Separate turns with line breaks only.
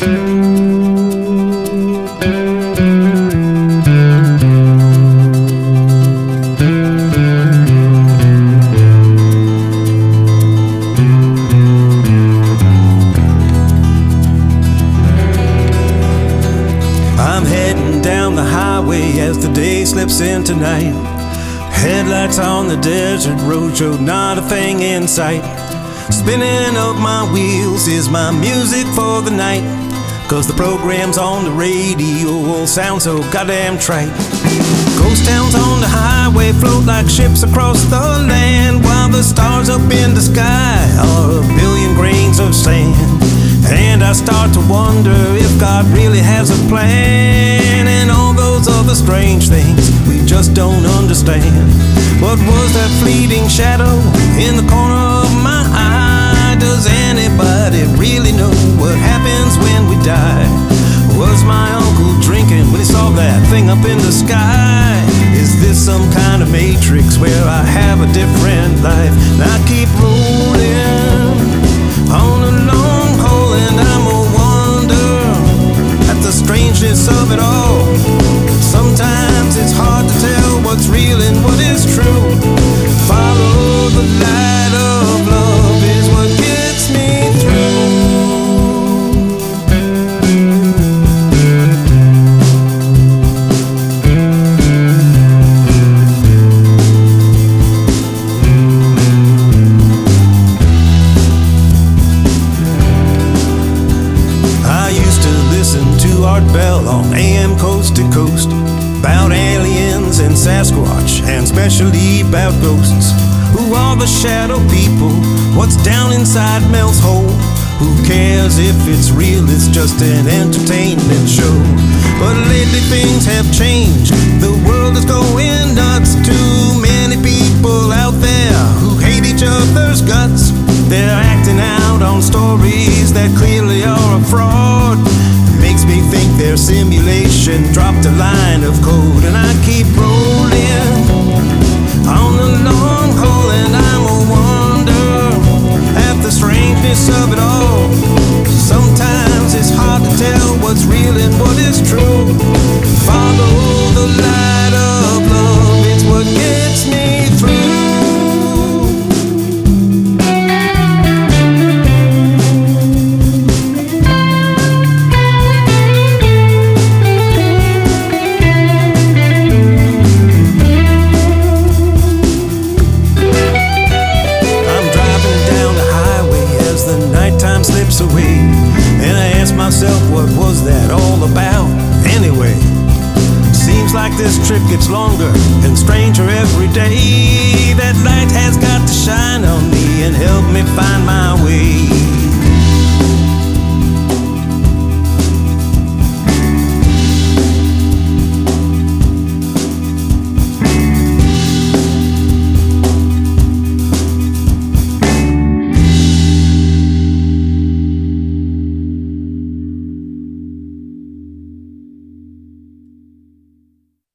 I'm heading down the highway as the day slips into night. Headlights on the desert road showed not a thing in sight. Spinning up my wheels is my music for the night, 'cause the programs on the radio all sound so goddamn trite. Ghost towns on the highway float like ships across the land, while the stars up in the sky are a billion grains of sand. And I start to wonder if God really has a plan, and all those other strange things we just don't understand. What was that fleeting shadow in the corner of my eye? Does anybody really know what happens when we die? Was my uncle drinking when he saw that thing up in the sky? Is this some kind of matrix where I have a different life? And I keep rolling on a long haul, and I'm a wonder at the strangeness of it all. Sometimes it's hard to tell what's real and what is true. Follow the light of love is what gets me through. Art Bell on AM Coast to Coast, about aliens and Sasquatch, and especially about ghosts. Who are the shadow people? What's down inside Mel's hole? Who cares if it's real? It's just an entertainment show. But lately things have changed. The world is going nuts. Too many people out there who hate each other's guts. They're acting out on stories that clearly are a fraud. Makes me think their simulation dropped a line of code, and I keep rolling on the long haul, and I'm a wonder at the strangeness of it all. Sometimes it's hard to tell what's real and what is true. Follow the light of love, it's what gets me through. Slips away, and I ask myself, what was that all about anyway? Seems like this trip gets longer and stranger every day.